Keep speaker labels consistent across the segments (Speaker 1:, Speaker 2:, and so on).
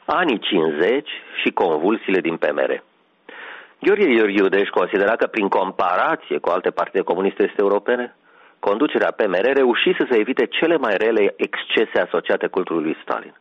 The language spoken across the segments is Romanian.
Speaker 1: anii 50 și convulsiile din PMR. Gheorghe Gheorghiu considera că prin comparație cu alte partide comuniste este europene, conducerea PMR reușise să evite cele mai rele excese asociate cultului lui Stalin.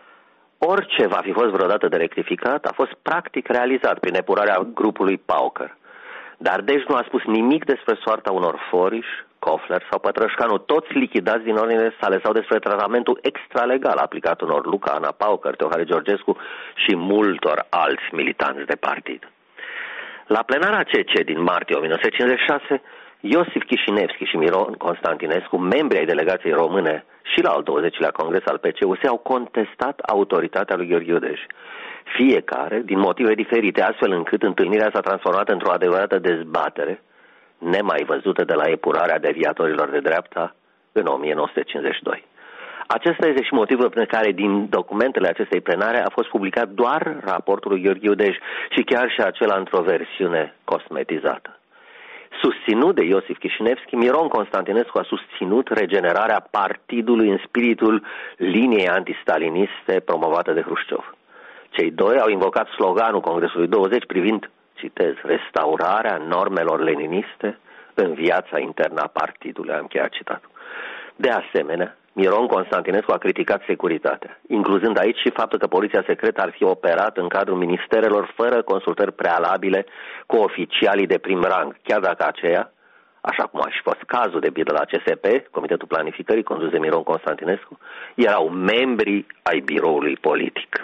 Speaker 1: Orice va fi fost vreodată de rectificat a fost practic realizat prin epurarea grupului Pauker. Dar nu a spus nimic despre soarta unor Foriș, Kofler sau Pătrășcanu, toți lichidați din ordinele sale, sau despre tratamentul extralegal aplicat unor Luca, Ana Pauker, Teohare Georgescu și multor alți militanți de partid. La plenara CC din martie 1956, Iosif Chișinevski și Miron Constantinescu, membri ai delegației române și la al 20-lea congres al PCUS, au contestat autoritatea lui Gheorghe Udăș. Fiecare din motive diferite, astfel încât întâlnirea s-a transformat într-o adevărată dezbatere nemai văzută de la epurarea deviatorilor de dreapta în 1952. Acesta este și motivul pentru care din documentele acestei plenare a fost publicat doar raportul lui Gheorghe Udăș și chiar și acela într-o versiune cosmetizată. Susținut de Iosif Chișinevski, Miron Constantinescu a susținut regenerarea partidului în spiritul liniei antistaliniste promovată de Hrușciov. Cei doi au invocat sloganul Congresului 20 privind, citez, restaurarea normelor leniniste în viața internă a partidului. Am încheiat citatul. De asemenea, Miron Constantinescu a criticat securitatea, incluzând aici și faptul că poliția secretă ar fi operat în cadrul ministerelor fără consultări prealabile cu oficialii de prim rang, chiar dacă aceia, așa cum a și fost cazul de pildă la CSP, Comitetul Planificării condus de Miron Constantinescu, erau membri ai biroului politic.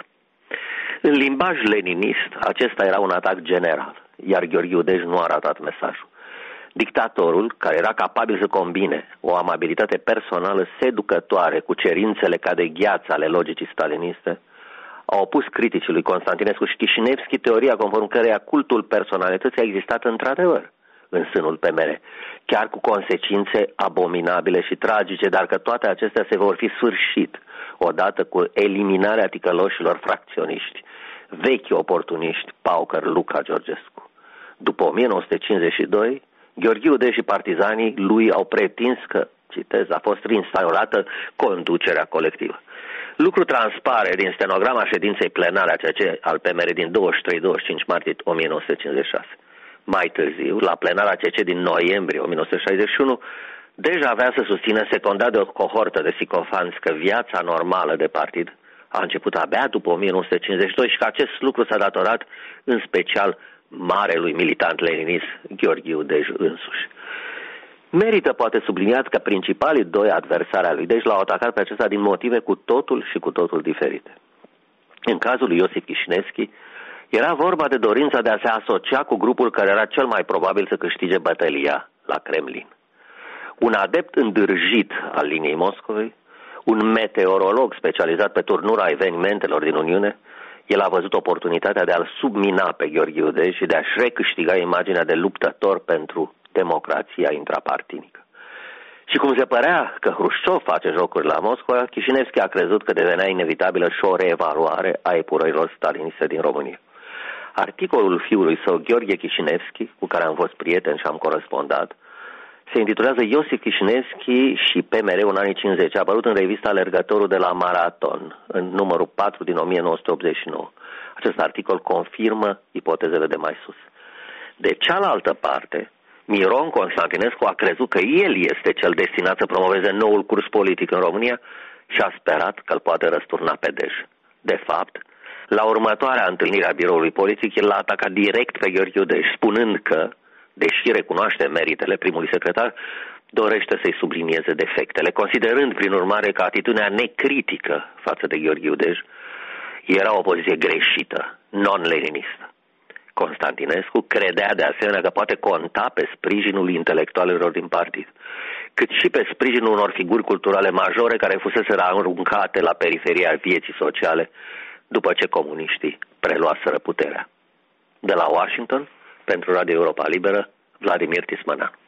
Speaker 1: În limbaj leninist, acesta era un atac general, iar Gheorghe Udăș nu a ratat mesajul. Dictatorul, care era capabil să combine o amabilitate personală seducătoare cu cerințele ca de gheață ale logicii staliniste, a opus criticii lui Constantinescu și Chișinevski teoria conform căreia cultul personalității a existat într-adevăr în sânul PMR, chiar cu consecințe abominabile și tragice, dar că toate acestea se vor fi sfârșit odată cu eliminarea ticăloșilor fracționiști, vechi oportuniști, Pauker, Luca, Georgescu. După 1952, Gheorghe Udăș și partizanii lui au pretins că, citez, a fost reinstaurată conducerea colectivă. Lucru transpare din stenograma ședinței plenare al PMR din 23-25 martie 1956. Mai târziu, la plenara CC din noiembrie 1961, deja avea să susțină, secundat de o cohortă de sicofanți, că viața normală de partid a început abia după 1952 și că acest lucru s-a datorat în special marelui militant leninist Gheorghe Udăș însuși. Merită poate subliniat că principalii doi adversari al lui Udăș l-au atacat pe acesta din motive cu totul și cu totul diferite. În cazul lui Iosif Chișinevski, era vorba de dorința de a se asocia cu grupul care era cel mai probabil să câștige bătălia la Kremlin. Un adept îndârjit al liniei Moscovei, un meteorolog specializat pe turnura evenimentelor din Uniune, el a văzut oportunitatea de a-l submina pe Gheorghe Udăș și de a-și recâștiga imaginea de luptător pentru democrația intrapartinică. Și cum se părea că Hrușciov face jocuri la Moscova, Chișinevski a crezut că devenea inevitabilă și o reevaluare a epurărilor staliniste din România. Articolul fiului său, Gheorghe Chișinevski, cu care am fost prieten și am corespondat, se intitulează Iosif Chișinevski și PMR în anii 50. A apărut în revista Alergătorul de la Maraton, în numărul 4 din 1989. Acest articol confirmă ipotezele de mai sus. De cealaltă parte, Miron Constantinescu a crezut că el este cel destinat să promoveze noul curs politic în România și a sperat că îl poate răsturna pe Dej. De fapt, la următoarea întâlnire a biroului politic, el l-a atacat direct pe Gheorghe Udăș, spunând că, deși recunoaște meritele primului secretar, dorește să-i sublinieze defectele, considerând prin urmare că atitudinea necritică față de Gheorghe Udăș era o poziție greșită, non-leninistă. Constantinescu credea de asemenea că poate conta pe sprijinul intelectualilor din partid, cât și pe sprijinul unor figuri culturale majore care fusese aruncate la periferia vieții sociale după ce comuniștii preluaseră puterea. De la Washington, pentru Radio Europa Liberă, Vladimir Tismănan.